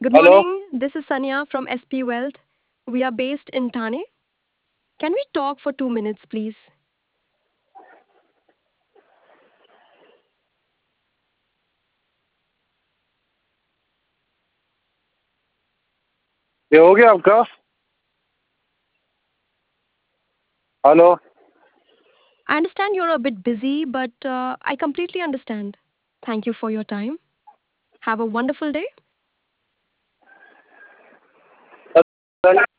Good Hello? morning. This is Sanya from SP Wealth. We are based in Thane. Can we talk for 2 minutes, please? ये हो गया आपका? Hello? I understand you're a bit busy, but I completely understand. Thank you for your time. Have a wonderful day.